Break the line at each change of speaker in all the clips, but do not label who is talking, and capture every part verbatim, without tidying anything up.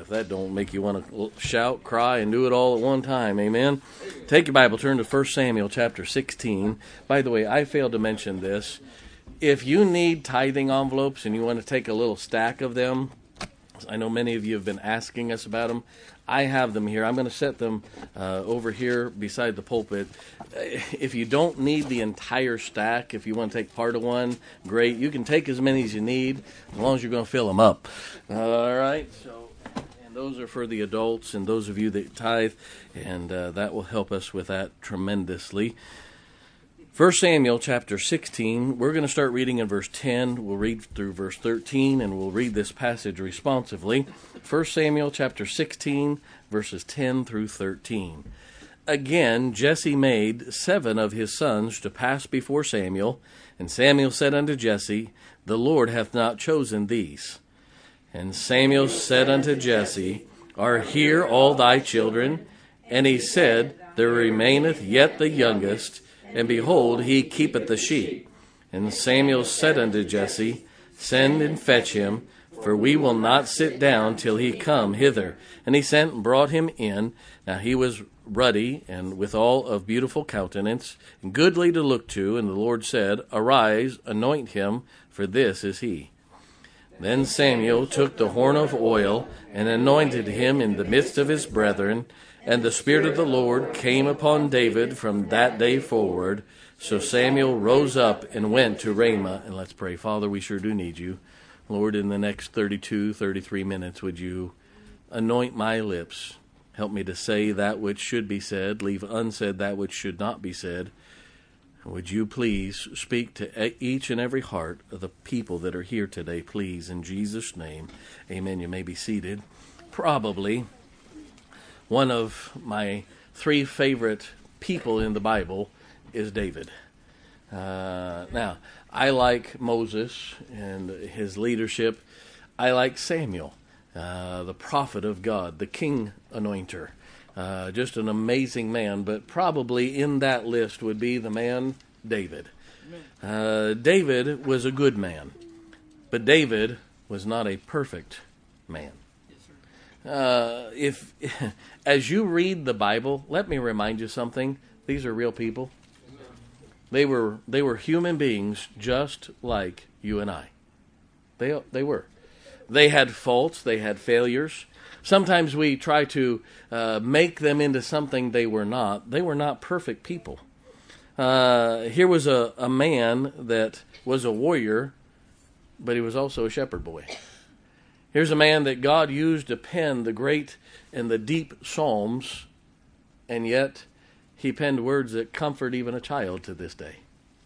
if that don't make you want to shout, cry, and do it all at one time. Amen? Take your Bible, turn to First Samuel chapter sixteen. By the way, I failed to mention this. If you need tithing envelopes and you want to take a little stack of them, I know many of you have been asking us about them. I have them here. I'm going to set them uh, over here beside the pulpit. If you don't need the entire stack, if you want to take part of one, great. You can take as many as you need, as long as you're going to fill them up. All right. So, and those are for the adults and those of you that tithe, and uh, that will help us with that tremendously. First Samuel chapter sixteen, we're going to start reading in verse ten. We'll read through verse thirteen, and we'll read this passage responsively. First Samuel chapter sixteen, verses ten through thirteen. Again, Jesse made seven of his sons to pass before Samuel, and Samuel said unto Jesse, The Lord hath not chosen these. And Samuel said unto Jesse, Are here all thy children? And he said, There remaineth yet the youngest, and behold, he keepeth the sheep. And Samuel said unto Jesse, Send and fetch him, for we will not sit down till he come hither. And he sent and brought him in. Now he was ruddy, and withal of beautiful countenance, and goodly to look to. And the Lord said, Arise, anoint him, for this is he. Then Samuel took the horn of oil, and anointed him in the midst of his brethren. And the Spirit of the Lord came upon David from that day forward. So Samuel rose up and went to Ramah. And let's pray. Father, we sure do need you. Lord, in the next thirty-two, thirty-three minutes, would you anoint my lips? Help me to say that which should be said, leave unsaid that which should not be said. Would you please speak to each and every heart of the people that are here today, please, in Jesus' name. Amen. You may be seated. Probably one of my three favorite people in the Bible is David. Uh, now, I like Moses and his leadership. I like Samuel, uh, the prophet of God, the king anointer. Uh, just an amazing man, but probably in that list would be the man David. Uh, David was a good man, but David was not a perfect man. Uh, if, as you read the Bible, let me remind you something. These are real people. They were they were human beings just like you and I. They they were. They had faults. They had failures. Sometimes we try to uh, make them into something they were not. They were not perfect people. Uh, here was a, a man that was a warrior, but he was also a shepherd boy. Here's a man that God used to pen the great and the deep Psalms, and yet he penned words that comfort even a child to this day.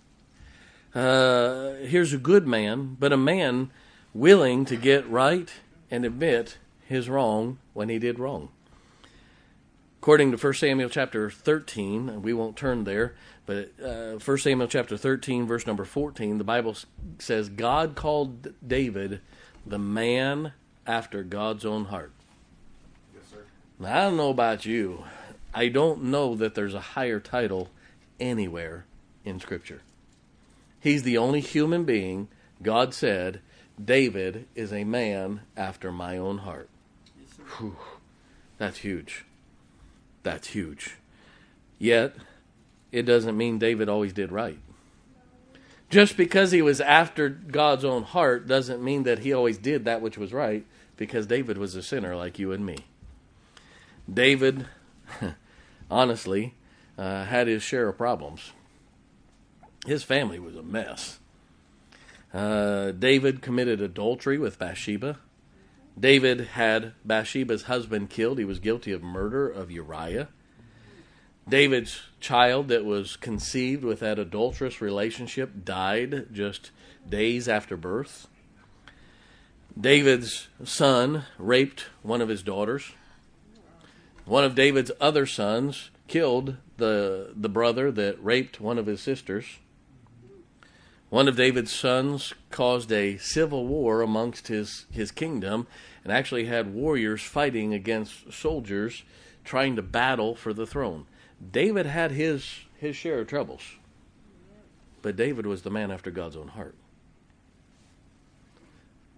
Uh, here's a good man, but a man willing to get right and admit his wrong when he did wrong. According to First Samuel chapter thirteen, and we won't turn there, but uh, First Samuel chapter thirteen, verse number fourteen, the Bible says, God called David the man after God's own heart.
Yes, sir.
Now, I don't know about you. I don't know that there's a higher title anywhere in Scripture. He's the only human being God said, David is a man after my own heart.
Yes, sir.
Whew. That's huge. That's huge. Yet, it doesn't mean David always did right. Just because he was after God's own heart doesn't mean that he always did that which was right, because David was a sinner like you and me. David, honestly, uh, had his share of problems. His family was a mess. Uh, David committed adultery with Bathsheba. David had Bathsheba's husband killed. He was guilty of murder of Uriah. David's child that was conceived with that adulterous relationship died just days after birth. David's son raped one of his daughters. One of David's other sons killed the, the brother that raped one of his sisters. One of David's sons caused a civil war amongst his, his kingdom and actually had warriors fighting against soldiers trying to battle for the throne. David had his, his share of troubles, but David was the man after God's own heart.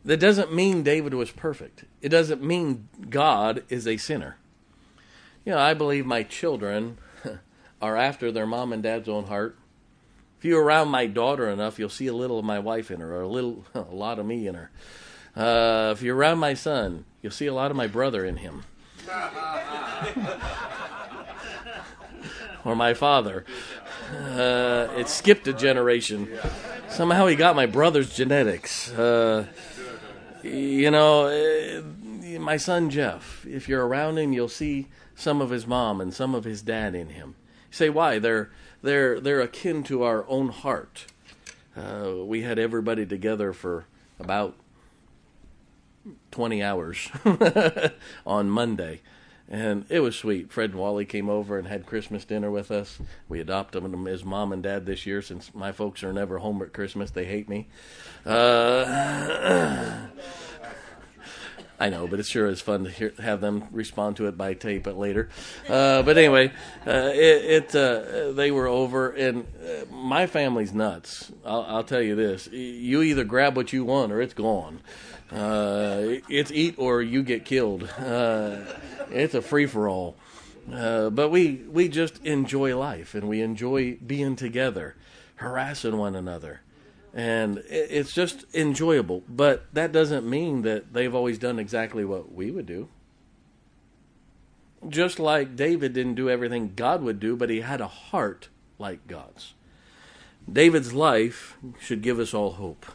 That doesn't mean David was perfect. It doesn't mean God is a sinner. You know, I believe my children are after their mom and dad's own heart. If you're around my daughter enough, you'll see a little of my wife in her, or a little, a lot of me in her. Uh, if you're around my son, you'll see a lot of my brother in him. Or my father. Uh, it skipped a generation. Somehow he got my brother's genetics. Uh, you know, uh, my son Jeff, if you're around him, you'll see some of his mom and some of his dad in him. You say, why? They're they're they're akin to our own heart. Uh, we had everybody together for about twenty hours on Monday. And it was sweet. Fred and Wally came over and had Christmas dinner with us. We adopted them as mom and dad this year since my folks are never home at Christmas. They hate me. Uh, I know, but it sure is fun to hear, have them respond to it by tape it later. Uh, but anyway, uh, it, it uh, they were over, and uh, my family's nuts. I'll, I'll tell you this. You either grab what you want or it's gone. Uh, it's eat or you get killed. Uh, it's a free-for-all. Uh, but we, we just enjoy life, and we enjoy being together, harassing one another. And it, it's just enjoyable. But that doesn't mean that they've always done exactly what we would do. Just like David didn't do everything God would do, but he had a heart like God's. David's life should give us all hope.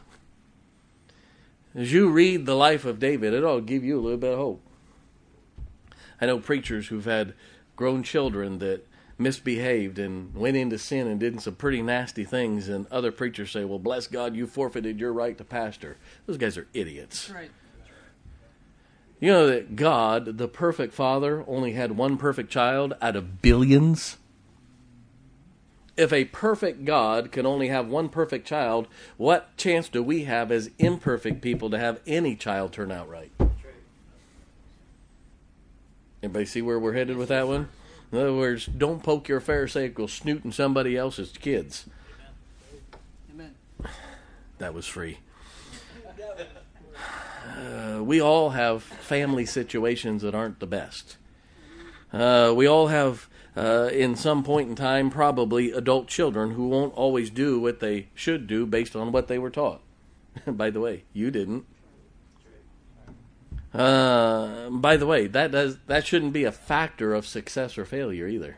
As you read the life of David, it'll give you a little bit of hope. I know preachers who've had grown children that misbehaved and went into sin and did some pretty nasty things, and other preachers say, well, bless God, you forfeited your right to pastor. Those guys are idiots.
Right.
You know that God, the perfect Father, only had one perfect child out of billions? If a perfect God can only have one perfect child, what chance do we have as imperfect people to have any child turn out right? Everybody see where we're headed with that one? In other words, don't poke your pharisaical snoot in somebody else's kids.
Amen.
That was free. Uh, we all have family situations that aren't the best. Uh, we all have... Uh, in some point in time, probably adult children who won't always do what they should do based on what they were taught. By the way, you didn't. Uh, by the way, that does that shouldn't be a factor of success or failure either.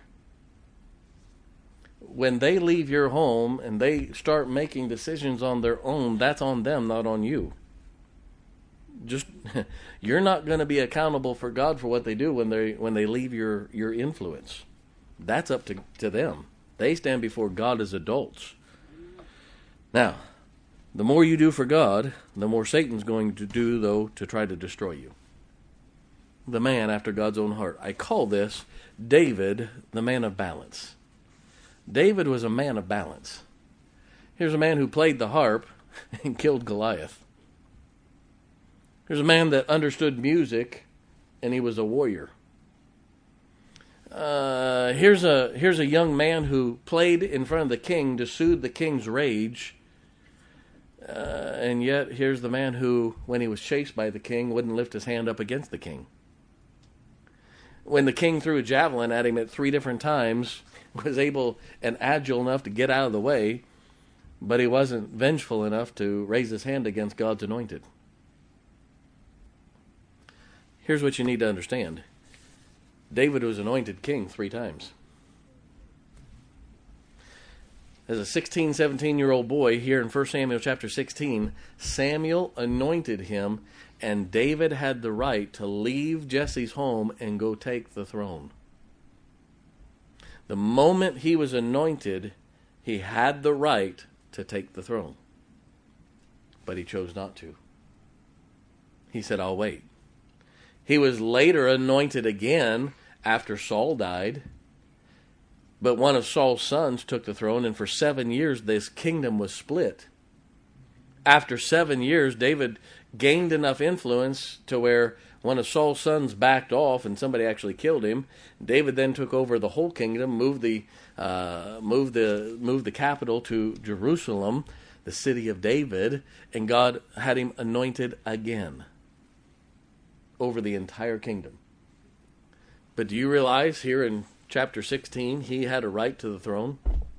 When they leave your home and they start making decisions on their own, that's on them, not on you. Just you're not going to be accountable for God for what they do when they when they leave your, your influence. That's up to, to them. They stand before God as adults. Now, the more you do for God, the more Satan's going to do, though, to try to destroy you. The man after God's own heart. I call this David, the man of balance. David was a man of balance. Here's a man who played the harp and killed Goliath. Here's a man that understood music, and he was a warrior. Uh, here's a here's a young man who played in front of the king to soothe the king's rage, uh, and yet here's the man who, when he was chased by the king, wouldn't lift his hand up against the king. When the king threw a javelin at him at three different times, was able and agile enough to get out of the way, but he wasn't vengeful enough to raise his hand against God's anointed. Here's what you need to understand. David was anointed king three times. As a sixteen, seventeen-year-old boy, here in First Samuel chapter sixteen, Samuel anointed him, and David had the right to leave Jesse's home and go take the throne. The moment he was anointed, he had the right to take the throne. But he chose not to. He said, I'll wait. He was later anointed again after Saul died. But one of Saul's sons took the throne, and for seven years this kingdom was split. After seven years, David gained enough influence to where one of Saul's sons backed off and somebody actually killed him. David then took over the whole kingdom, moved the uh, moved the moved the capital to Jerusalem. the city of David, and God had him anointed again over the entire kingdom. But do you realize here in chapter sixteen, he had a right to the throne?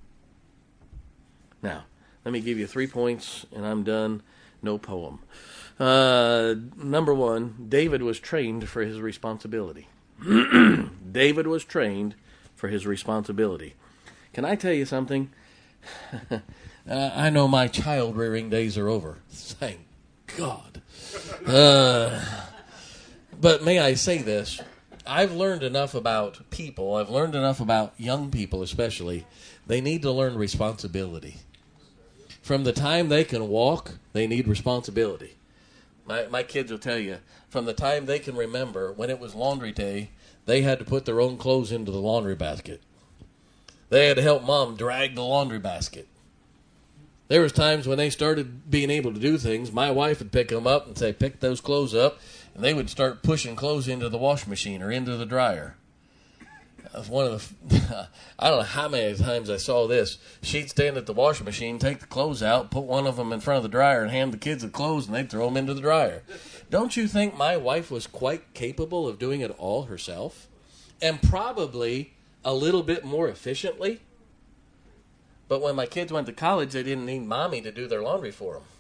Now, let me give you three points, and I'm done. No poem. Uh, number one, David was trained for his responsibility. David was trained for his responsibility. Can I tell you something? uh, I know my child-rearing days are over. Thank God. Uh, but may I say this? I've learned enough about people. I've learned enough about young people especially. They need to learn responsibility. From the time they can walk, they need responsibility. My my kids will tell you, from the time they can remember, when it was laundry day, they had to put their own clothes into the laundry basket. They had to help Mom drag the laundry basket. There was times when they started being able to do things, my wife would pick them up and say, pick those clothes up, and they would start pushing clothes into the wash machine or into the dryer. That was one of the, I don't know how many times I saw this. She'd stand at the washing machine, take the clothes out, put one of them in front of the dryer, and hand the kids the clothes, and they'd throw them into the dryer. Don't you think my wife was quite capable of doing it all herself? And probably a little bit more efficiently? But when my kids went to college, they didn't need Mommy to do their laundry for them.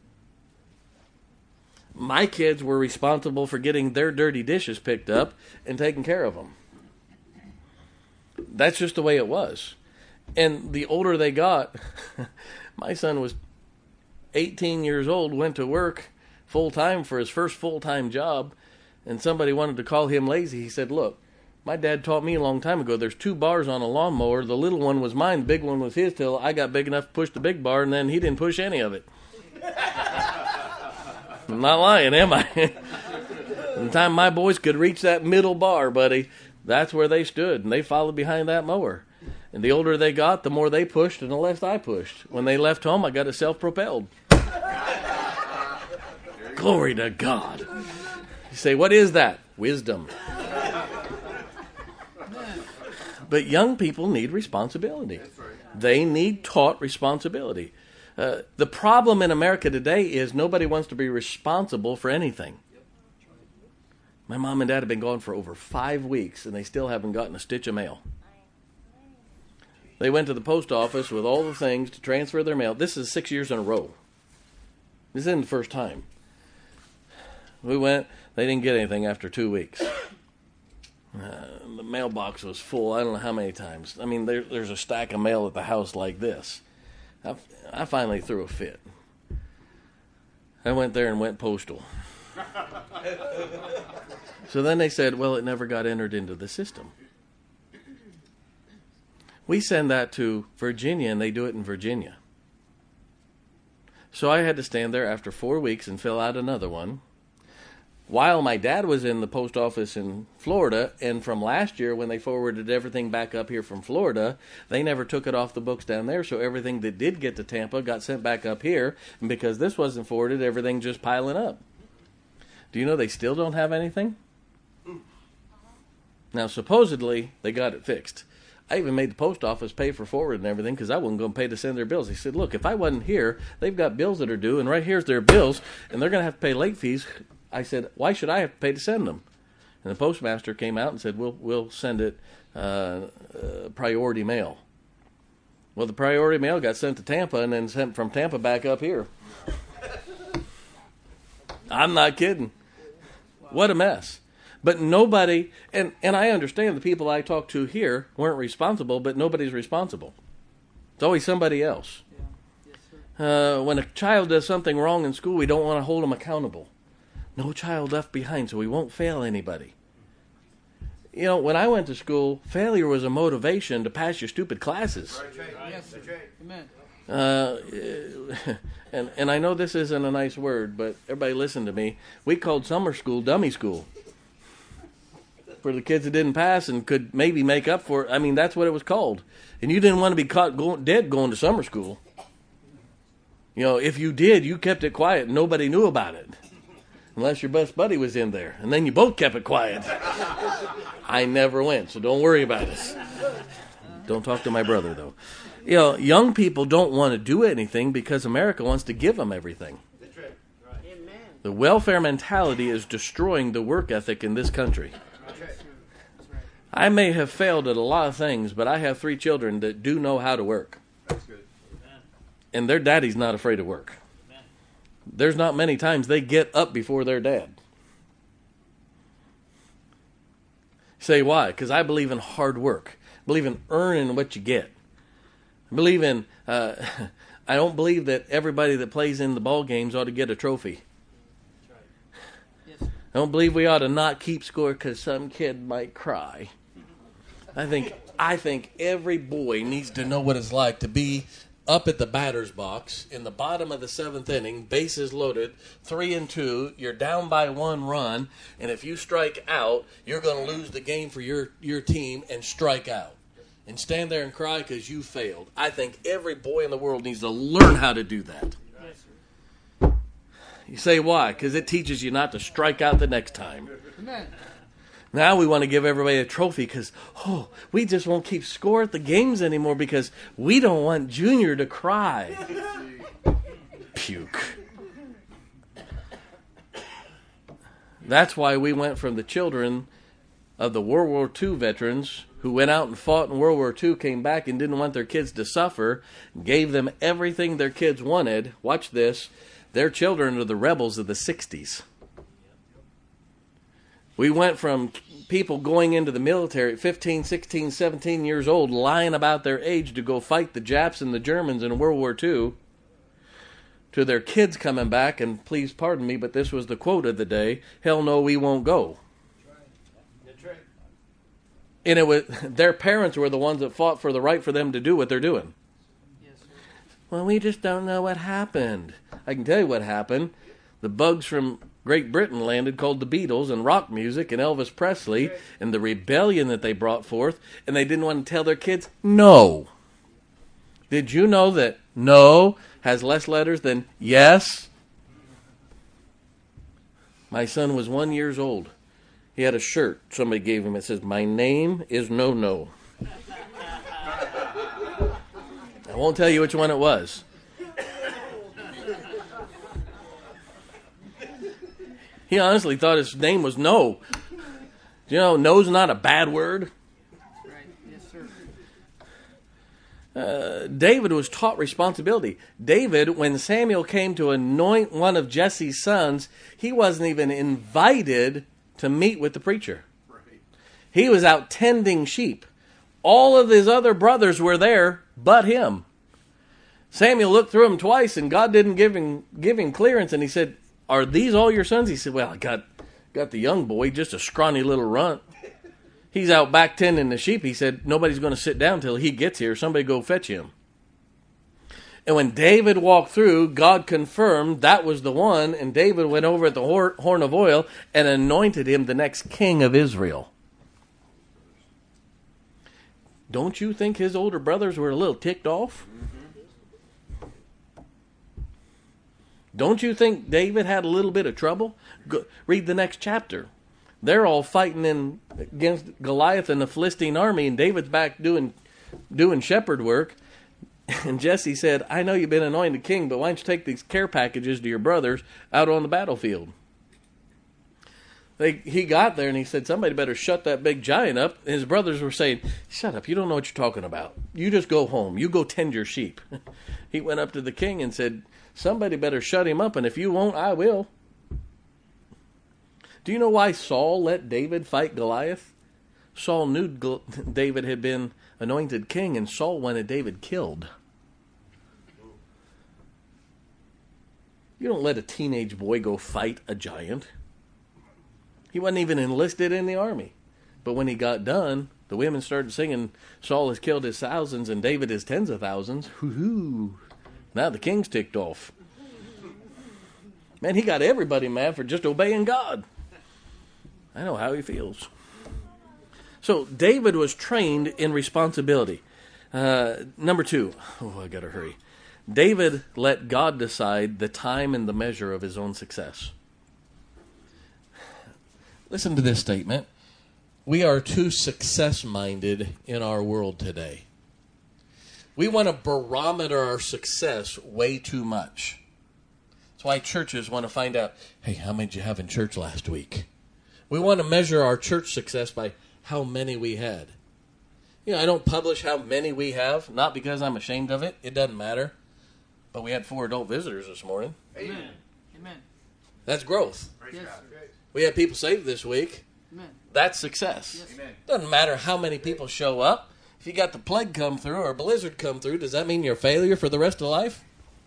My kids were responsible for getting their dirty dishes picked up and taking care of them. That's just the way it was. And the older they got, my son was eighteen years old, went to work full-time for his first full-time job, and somebody wanted to call him lazy. He said, look, my dad taught me a long time ago, there's two bars on a lawnmower. The little one was mine, the big one was his, till I got big enough to push the big bar, and then he didn't push any of it. I'm not lying, am I? By the time my boys could reach that middle bar, buddy, that's where they stood, and they followed behind that mower. And the older they got, the more they pushed, and the less I pushed. When they left home, I got it self-propelled. Glory to God. You say, what is that? Wisdom. But young people need responsibility. They need taught responsibility. Uh, the problem in America today is nobody wants to be responsible for anything. My mom and dad have been gone for over five weeks, and they still haven't gotten a stitch of mail. They went to the post office with all the things to transfer their mail. This is six years in a row. This isn't the first time. We went, they didn't get anything after two weeks. Uh, the mailbox was full, I don't know how many times. I mean, there, there's a stack of mail at the house like this. I, I finally threw a fit. I went there and went postal. So then they said, well, it never got entered into the system. We send that to Virginia, and they do it in Virginia. So I had to stand there after four weeks and fill out another one. While my dad was in the post office in Florida, and from last year when they forwarded everything back up here from Florida, they never took it off the books down there, so everything that did get to Tampa got sent back up here, and because this wasn't forwarded, everything just piling up. Do you know they still don't have anything? Now, supposedly, they got it fixed. I even made the post office pay for forward and everything because I wasn't going to pay to send their bills. He said, look, if I wasn't here, they've got bills that are due, and right here's their bills, and they're going to have to pay late fees. I said, why should I have to pay to send them? And the postmaster came out and said, we'll we'll send it uh, uh, priority mail. Well, the priority mail got sent to Tampa and then sent from Tampa back up here. I'm not kidding. What a mess. But nobody, and, and I understand the people I talked to here weren't responsible, but nobody's responsible. It's always somebody else.
Yeah. Yes, sir.
Uh, when a child does something wrong in school, we don't want to hold them accountable. No child left behind, so we won't fail anybody. You know, when I went to school, failure was a motivation to pass your stupid classes.
Yes, sir. Amen.
Uh, and, and I know this isn't a nice word, but everybody listen to me. We called summer school dummy school. For the kids that didn't pass and could maybe make up for it. I mean, that's what it was called. And you didn't want to be caught going, dead going to summer school. You know, if you did, you kept it quiet. Nobody knew about it. Unless your best buddy was in there. And then you both kept it quiet. I never went, so don't worry about it. Don't talk to my brother, though. You know, young people don't want to do anything because America wants to give them everything.
That's right.
Amen.
The welfare mentality is destroying the work ethic in this country.
That's right.
That's right.
I may have failed at a lot of things, but I have three children that do know how to work.
That's good.
And their daddy's not afraid of work. There's not many times they get up before their dad. Say why? Because I believe in hard work. I believe in earning what you get. I believe in, uh, I don't believe that everybody that plays in the ball games ought to get a trophy.
Yes.
I don't believe we ought to not keep score because some kid might cry. I think I think every boy needs to know what it's like to be up at the batter's box in the bottom of the seventh inning, bases loaded, three and two. You're down by one run, and if you strike out, you're going to lose the game for your your team and strike out and stand there and cry because you failed. I think every boy in the world needs to learn how to do that. You say why? Because it teaches you not to strike out the next time.
Amen.
Now we want to give everybody a trophy because, oh, we just won't keep score at the games anymore because we don't want Junior to cry. Puke. That's why we went from the children of the World War Two veterans who went out and fought in World War Two, came back and didn't want their kids to suffer, gave them everything their kids wanted. Watch this. Their children are the rebels of the sixties. We went from people going into the military at fifteen, sixteen, seventeen years old, lying about their age to go fight the Japs and the Germans in World War Two, to their kids coming back, and please pardon me, but this was the quote of the day, hell no, we won't go.
That's right.
And it was their parents were the ones that fought for the right for them to do what they're doing.
Yes, sir.
Well, we just don't know what happened. I can tell you what happened. The bugs from Great Britain landed called the Beatles and rock music and Elvis Presley and the rebellion that they brought forth, and they didn't want to tell their kids no. Did you know that no has less letters than yes? My son was one years old. He had a shirt somebody gave him. It says, "My name is No No." I won't tell you which one it was. He honestly thought his name was No. You know, no's not a bad word.
Right. Yes, sir.
Uh, David was taught responsibility. David, when Samuel came to anoint one of Jesse's sons, he wasn't even invited to meet with the preacher.
Right.
He was out tending sheep. All of his other brothers were there but him. Samuel looked through him twice, and God didn't give him, give him clearance, and he said, "Are these all your sons?" He said, "Well, I got got the young boy, just a scrawny little runt. He's out back tending the sheep." He said, "Nobody's going to sit down till he gets here. Somebody go fetch him." And when David walked through, God confirmed that was the one, and David went over at the horn of oil and anointed him the next king of Israel. Don't you think his older brothers were a little ticked off? Don't you think David had a little bit of trouble? Go, read the next chapter. They're all fighting in against Goliath and the Philistine army, and David's back doing doing shepherd work. And Jesse said, "I know you've been anointed king, but why don't you take these care packages to your brothers out on the battlefield?" They, he got there and he said, "Somebody better shut that big giant up." And his brothers were saying, "Shut up, you don't know what you're talking about. You just go home. You go tend your sheep." He went up to the king and said, "Somebody better shut him up, and if you won't, I will." Do you know why Saul let David fight Goliath? Saul knew David had been anointed king, and Saul wanted David killed. You don't let a teenage boy go fight a giant. He wasn't even enlisted in the army. But when he got done, the women started singing, "Saul has killed his thousands and David his tens of thousands." Hoo-hoo. Now the king's ticked off. Man, he got everybody mad for just obeying God. I know how he feels. So David was trained in responsibility. Uh, number two. Oh, I got to hurry. David let God decide the time and the measure of his own success. Listen to this statement. We are too success-minded in our world today. We want to barometer our success way too much. That's why churches want to find out, hey, how many did you have in church last week? We want to measure our church success by how many we had. You know, I don't publish how many we have, not because I'm ashamed of it. It doesn't matter. But we had four adult visitors this morning.
Amen. Amen.
That's growth.
Yes.
We had people saved this week.
Amen.
That's success.
Yes.
Amen.
Doesn't matter how many people show up. If you got the plague come through or a blizzard come through, does that mean you're a failure for the rest of life?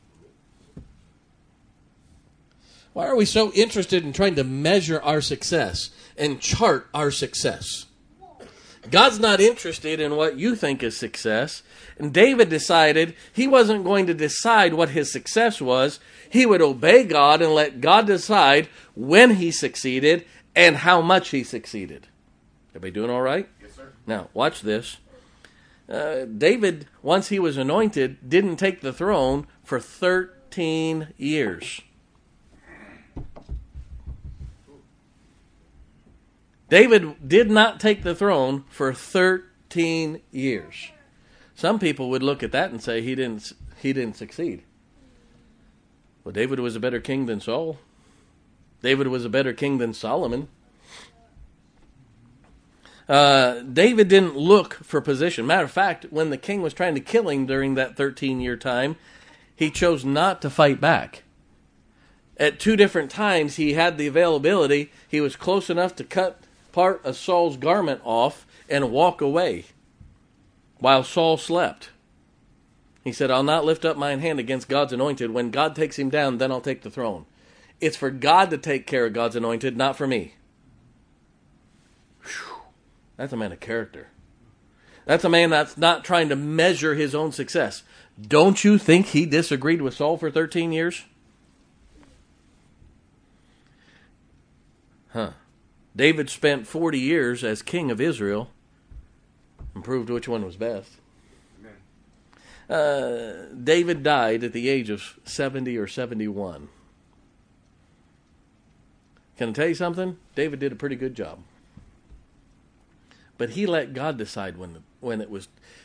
Why are we so interested in trying to measure our success and chart our success? God's not interested in what you think is success. And David decided he wasn't going to decide what his success was. He would obey God and let God decide when he succeeded and how much he succeeded. Everybody doing all right?
Yes, sir.
Now, watch this. Uh, David, once he was anointed, didn't take the throne for thirteen years. David did not take the throne for thirteen years. Some people would look at that and say he didn't he didn't succeed. Well, David was a better king than Saul. David was a better king than Solomon. Uh, David didn't look for position. Matter of fact, when the king was trying to kill him during that thirteen-year time, he chose not to fight back. At two different times, he had the availability. He was close enough to cut part of Saul's garment off and walk away while Saul slept. He said, I'll not lift up mine hand against God's anointed. When God takes him down, then I'll take the throne. It's for God to take care of God's anointed, not for me. Whew. That's a man of character. That's a man that's not trying to measure his own success. Don't you think he disagreed with Saul for thirteen years? Huh. David spent forty years as king of Israel and proved which one was best. Uh, David died at the age of seventy or seventy-one. Can I tell you something? David did a pretty good job. But he let God decide when when it was...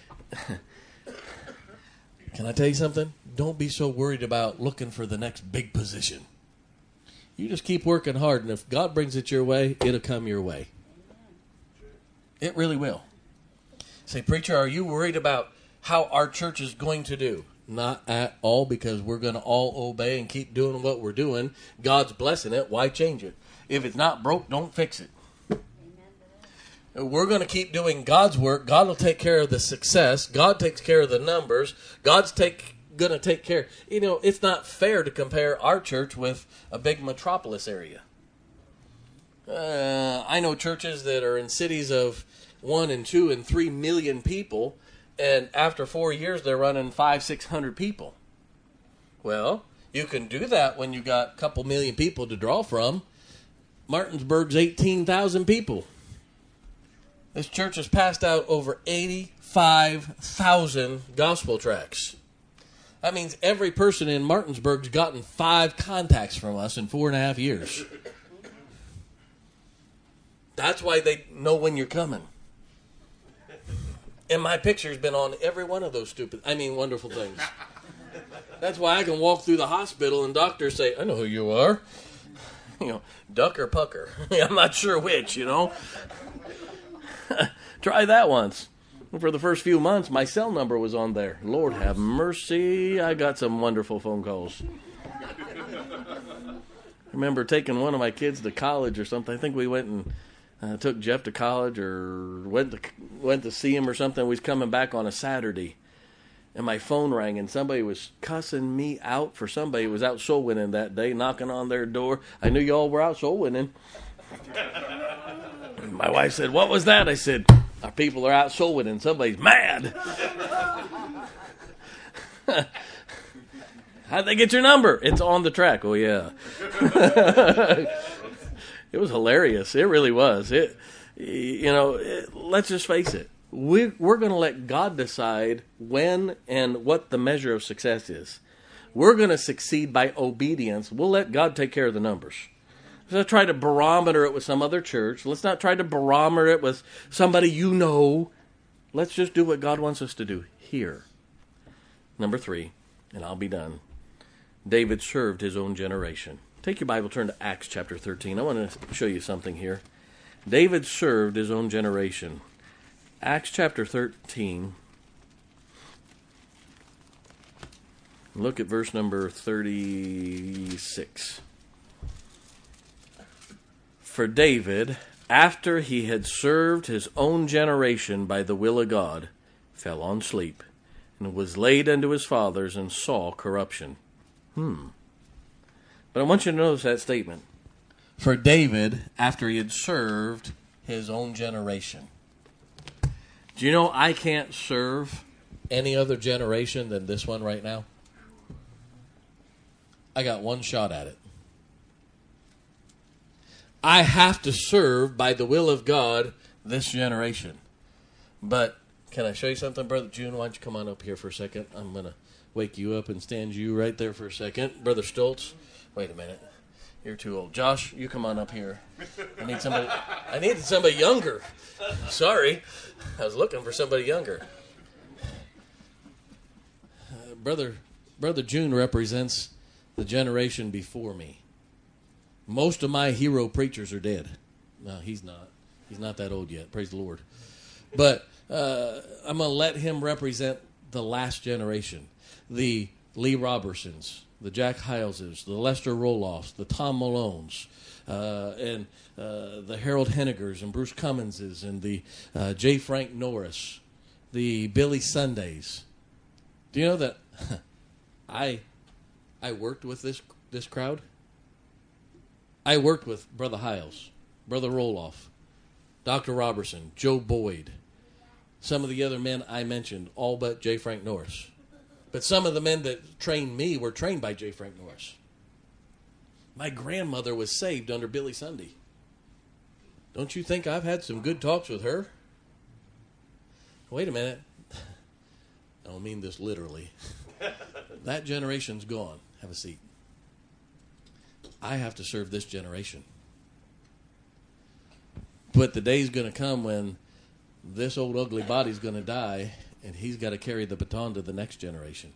Can I tell you something? Don't be so worried about looking for the next big position. You just keep working hard, and if God brings it your way, it'll come your way. It really will. Say, preacher, are you worried about how our church is going to do? Not at all, because we're going to all obey and keep doing what we're doing. God's blessing it. Why change it? If it's not broke, don't fix it. We're going to keep doing God's work. God will take care of the success. God takes care of the numbers. God's take going to take care. You know, it's not fair to compare our church with a big metropolis area. Uh, I know churches that are in cities of one and two and three million people, and after four years they're running five, six hundred people. Well, you can do that when you got a couple million people to draw from. Martinsburg's eighteen thousand people. This church has passed out over eighty-five thousand gospel tracts. That means every person in Martinsburg's gotten five contacts from us in four and a half years. That's why they know when you're coming. And my picture's been on every one of those stupid, I mean, wonderful things. That's why I can walk through the hospital and doctors say, I know who you are. You know, duck or pucker. I'm not sure which, you know. Try that once. For the first few months, my cell number was on there. Lord have mercy. I got some wonderful phone calls. I remember taking one of my kids to college or something. I think we went and uh, took Jeff to college or went to went to see him or something. We was coming back on a Saturday. And my phone rang, and somebody was cussing me out for somebody who was out soul winning that day, knocking on their door. I knew y'all were out soul winning. My wife said, what was that? I said, our people are out soul winning. Somebody's mad. How'd they get your number? It's on the track. Oh, yeah. It was hilarious. It really was. It, you know, it, let's just face it. We, we're going to let God decide when and what the measure of success is. We're going to succeed by obedience. We'll let God take care of the numbers. Let's not try to barometer it with some other church. Let's not try to barometer it with somebody you know. Let's just do what God wants us to do here. Number three, and I'll be done. David served his own generation. Take your Bible, turn to Acts chapter thirteen. I want to show you something here. David served his own generation. Acts chapter thirteen. Look at verse number thirty-six. For David, after he had served his own generation by the will of God, fell on sleep, and was laid unto his fathers, and saw corruption. Hmm. But I want you to notice that statement. For David, after he had served his own generation. Do you know I can't serve any other generation than this one right now? I got one shot at it. I have to serve by the will of God this generation. But can I show you something, Brother June? Why don't you come on up here for a second? I'm going to wake you up and stand you right there for a second. Brother Stoltz, wait a minute. You're too old. Josh, you come on up here. I need somebody. I needed somebody younger. Sorry. I was looking for somebody younger. Uh, brother, Brother June represents the generation before me. Most of my hero preachers are dead. No, he's not. He's not that old yet. Praise the Lord. But uh, I'm going to let him represent the last generation. The Lee Robertsons, the Jack Hileses, the Lester Roloffs, the Tom Malones, uh, and uh, the Harold Hennigers and Bruce Cumminses, and the uh, J. Frank Norris, the Billy Sundays. Do you know that I I worked with this this crowd? I worked with Brother Hiles, Brother Roloff, Doctor Robertson, Joe Boyd, some of the other men I mentioned, all but J. Frank Norris. But some of the men that trained me were trained by J. Frank Norris. My grandmother was saved under Billy Sunday. Don't you think I've had some good talks with her? Wait a minute. I don't mean this literally. That generation's gone. Have a seat. I have to serve this generation. But the day's going to come when this old ugly body's going to die, and he's got to carry the baton to the next generation.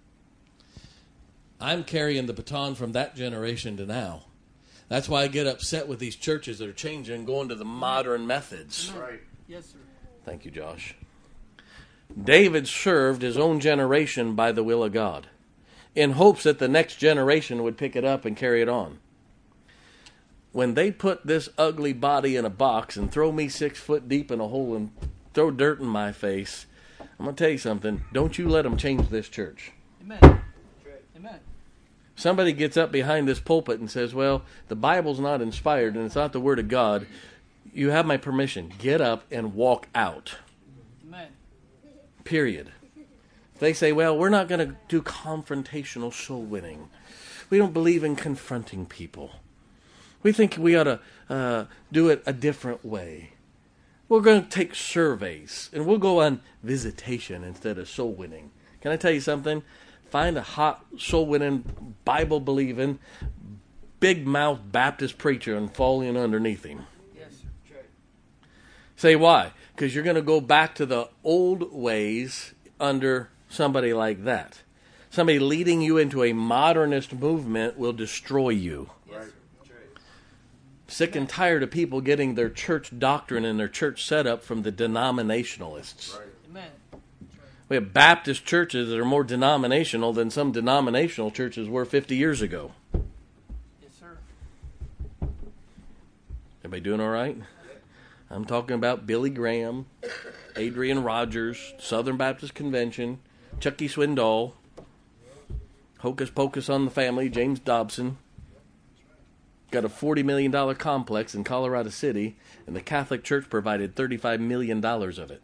I'm carrying the baton from that generation to now. That's why I get upset with these churches that are changing and going to the modern methods.
Right. Yes, sir.
Thank you, Josh. David served his own generation by the will of God, in hopes that the next generation would pick it up and carry it on. When they put this ugly body in a box and throw me six foot deep in a hole and throw dirt in my face, I'm going to tell you something. Don't you let them change this church.
Amen. Amen.
Somebody gets up behind this pulpit and says, well, the Bible's not inspired and it's not the Word of God. You have my permission. Get up and walk out.
Amen.
Period. They say, well, we're not going to do confrontational soul winning. We don't believe in confronting people. We think we ought to uh, do it a different way. We're going to take surveys, and we'll go on visitation instead of soul winning. Can I tell you something? Find a hot, soul winning, Bible believing, big mouth Baptist preacher and fall in underneath him.
Yes, sir.
Say why? Because you're going to go back to the old ways under somebody like that. Somebody leading you into a modernist movement will destroy you.
Yes,
Sick and tired of people getting their church doctrine and their church setup from the denominationalists.
Right.
Amen.
We have Baptist churches that are more denominational than some denominational churches were fifty years ago.
Yes, sir.
Everybody doing all right? I'm talking about Billy Graham, Adrian Rogers, Southern Baptist Convention, Chucky Swindoll, Hocus Pocus on the Family, James Dobson. Got a forty million dollars complex in Colorado City, and the Catholic Church provided thirty-five million dollars of it.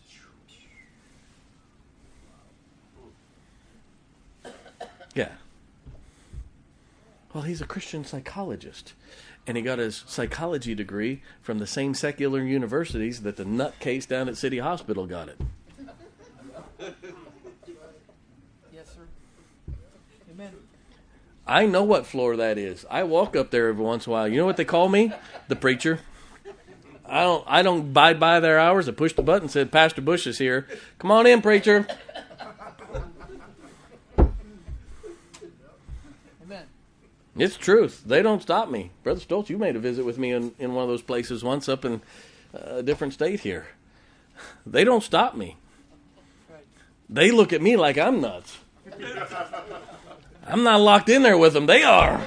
Yeah. Well, he's a Christian psychologist, and he got his psychology degree from the same secular universities that the nutcase down at City Hospital got it.
Yes, sir. Amen.
I know what floor that is. I walk up there every once in a while. You know what they call me? The preacher. I don't I don't abide by their hours. I pushed the button and said, Pastor Bush is here. Come on in, preacher. It's truth. They don't stop me. Brother Stoltz, you made a visit with me in, in one of those places once up in a different state here. They don't stop me. They look at me like I'm nuts. I'm not locked in there with them. They are.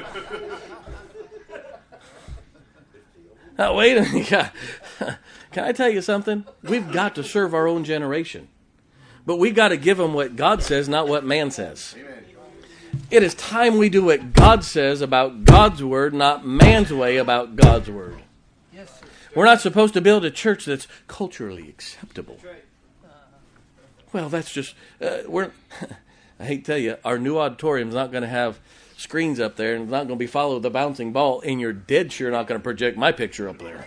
Now, wait a minute. Can I tell you something? We've got to serve our own generation. But we've got to give them what God says, not what man says. It is time we do what God says about God's word, not man's way about God's word.
Yes, sir.
We're not supposed to build a church that's culturally acceptable. Well, that's just, uh, we're, I hate to tell you, our new auditorium's not going to have screens up there, and it's not going to be follow the bouncing ball, and you're dead sure not going to project my picture up there.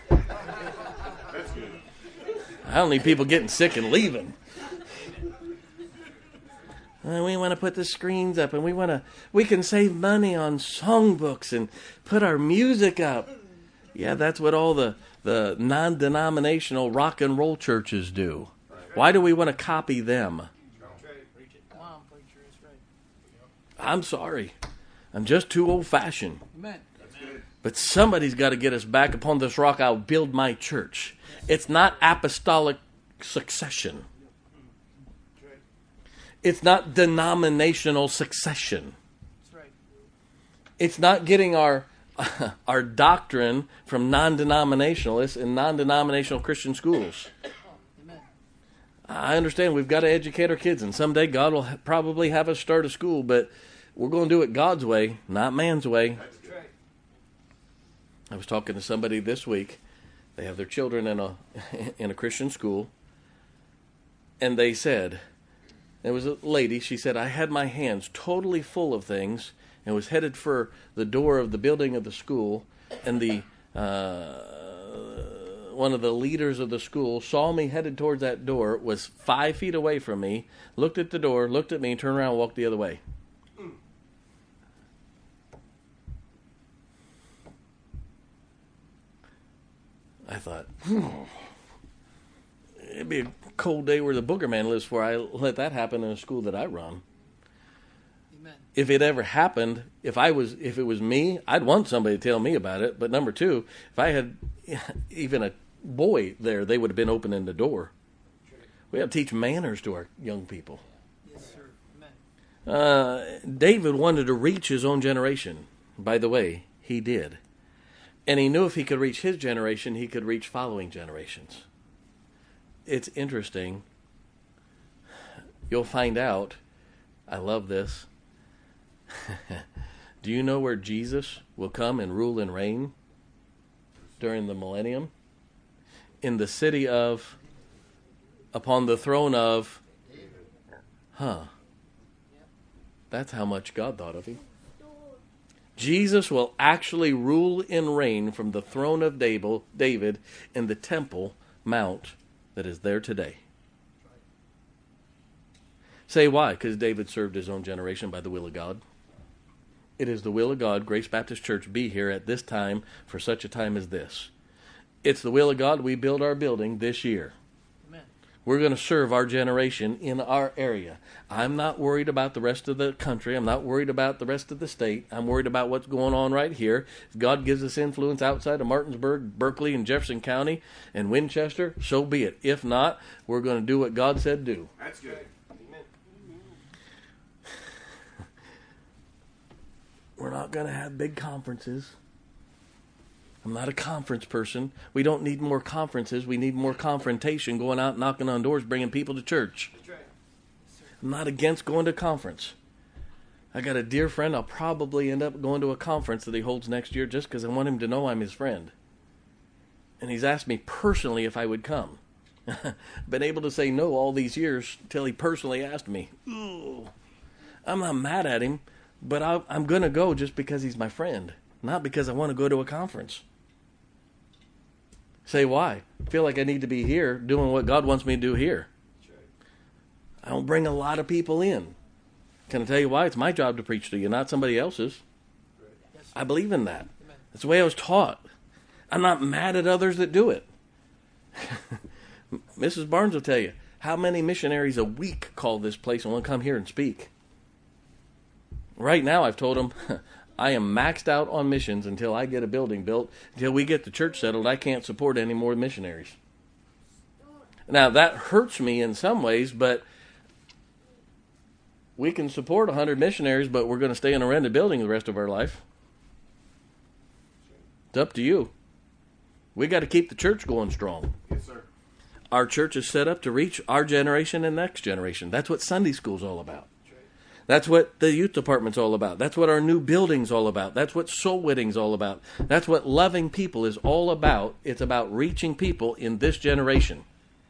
I don't need people getting sick and leaving. Uh, we want to put the screens up, and we want to, we can save money on songbooks and put our music up. Yeah, that's what all the, the non-denominational rock and roll churches do. Why do we want to copy them? I'm sorry. I'm just too old-fashioned.
Amen.
But somebody's got to get us back upon this rock. I'll build my church. It's not apostolic succession. It's not denominational succession. It's not getting our our doctrine from non-denominationalists in non-denominational Christian schools. I understand we've got to educate our kids, and someday God will ha- probably have us start a school, but we're going to do it God's way, not man's way. I was talking to somebody this week. They have their children in a in a Christian school, and they said, there was a lady, she said, I had my hands totally full of things and was headed for the door of the building of the school, and the uh, one of the leaders of the school saw me headed towards that door, was five feet away from me, looked at the door, looked at me, turned around and walked the other way. I thought, hmm, it'd be a cold day where the booger man lives for I let that happen in a school that I run.
Amen.
If it ever happened, if I was, if it was me, I'd want somebody to tell me about it. But number two, if I had even a boy there, they would have been opening the door. We have to teach manners to our young people.
Yes, sir. Amen.
Uh, David wanted to reach his own generation. By the way, he did. And he knew if he could reach his generation, he could reach following generations. It's interesting. You'll find out. I love this. Do you know where Jesus will come and rule and reign during the millennium? In the city of, upon the throne of, huh. That's how much God thought of him. Jesus will actually rule and reign from the throne of David in the Temple Mount that is there today. Say why? Because David served his own generation by the will of God. It is the will of God, Grace Baptist Church, be here at this time for such a time as this. It's the will of God we build our building this year.
Amen.
We're going to serve our generation in our area. I'm not worried about the rest of the country. I'm not worried about the rest of the state. I'm worried about what's going on right here. If God gives us influence outside of Martinsburg, Berkeley, and Jefferson County, and Winchester, so be it. If not, we're going to do what God said do.
That's good. Amen.
We're not going to have big conferences. I'm not a conference person. We don't need more conferences. We need more confrontation, going out, knocking on doors, bringing people to church.
That's right.
I'm not against going to a conference. I got a dear friend. I'll probably end up going to a conference that he holds next year just because I want him to know I'm his friend. And he's asked me personally if I would come. Been able to say no all these years till he personally asked me. Ooh. I'm not mad at him, but I, I'm going to go just because he's my friend, not because I want to go to a conference. Say why? I feel like I need to be here doing what God wants me to do here. I don't bring a lot of people in. Can I tell you why? It's my job to preach to you, not somebody else's. I believe in that. That's the way I was taught. I'm not mad at others that do it. Missus Barnes will tell you, how many missionaries a week call this place and want to come here and speak? Right now I've told them, I am maxed out on missions until I get a building built. Until we get the church settled, I can't support any more missionaries. Now, that hurts me in some ways, but we can support one hundred missionaries, but we're going to stay in a rented building the rest of our life. It's up to you. We got to keep the church going strong.
Yes, sir.
Our church is set up to reach our generation and next generation. That's what Sunday school's all about. That's what the youth department's all about. That's what our new building's all about. That's what soul winning's all about. That's what loving people is all about. It's about reaching people in this generation.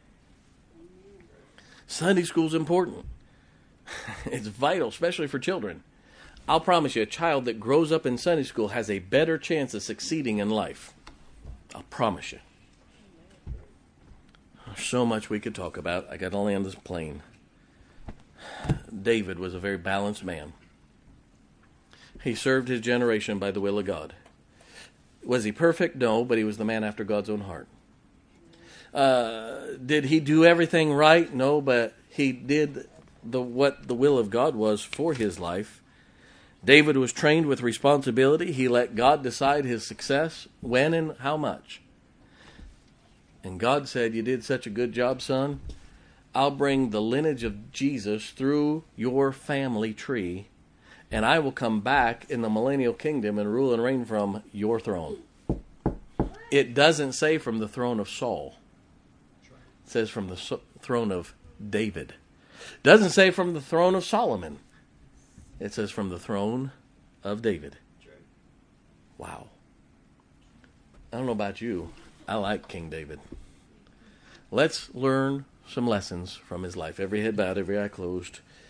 Sunday school's important. It's vital, especially for children. I'll promise you, a child that grows up in Sunday school has a better chance of succeeding in life. I'll promise you. There's so much we could talk about. I got to land this plane. David was a very balanced man. He served his generation by the will of God. Was he perfect? No, but he was the man after God's own heart. Uh, did he do everything right? No, but he did the what the will of God was for his life. David was trained with responsibility. He let God decide his success, when and how much. And God said, "You did such a good job, son. I'll bring the lineage of Jesus through your family tree, and I will come back in the millennial kingdom and rule and reign from your throne." It doesn't say from the throne of Saul. It says from the so- throne of David. It doesn't say from the throne of Solomon. It says from the throne of David. Wow. I don't know about you. I like King David. Let's learn some lessons from his life. Every head bowed, every eye closed.